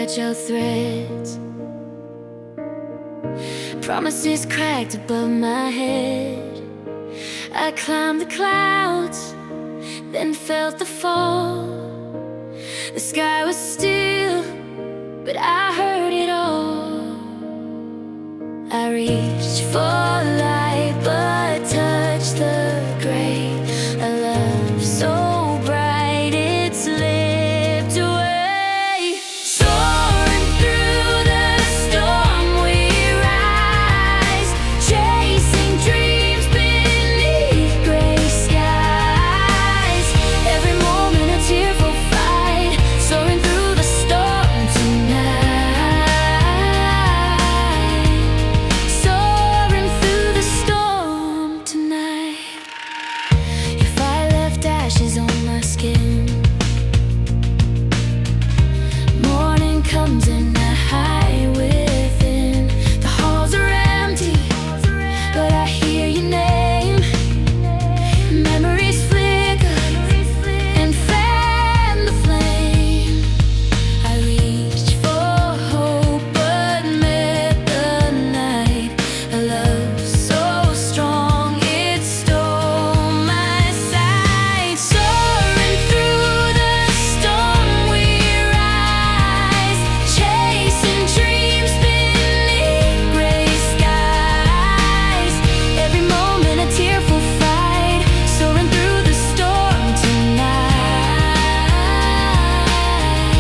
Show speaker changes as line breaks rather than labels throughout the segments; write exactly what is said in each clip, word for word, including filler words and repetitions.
fragile threads, promises cracked above my head. I climbed the clouds, then felt the fall. The sky was still, but I heard it all. I reached for light, but touched the gray. A love so bright it slipped away. Soaring through the storm we rise, chasing dreams beneath gray skies. Every moment a tearful fight, soaring through the storm tonight. Soaring through the storm tonight. If I left ashes on my skin, morning comes and I hide within. The halls are empty, but I hear your name. Memories flicker and fan the flame. I reached for hope, but met the night. A love so strong it stole my sight. Soaring through the storm we rise, chasing dreams beneath gray skies. Every moment a tearful fight, soaring through the storm tonight.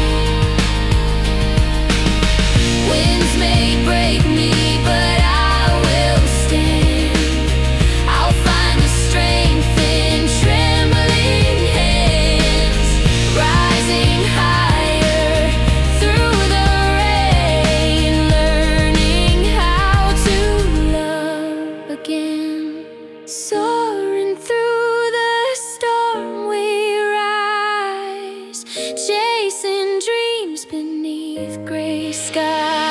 Winds may break me, but I will stand. I'll find the strength in trembling hands, rising higher through the rain, learning how to love again. Soaring through the storm we rise, chasing dreams beneath gray skies.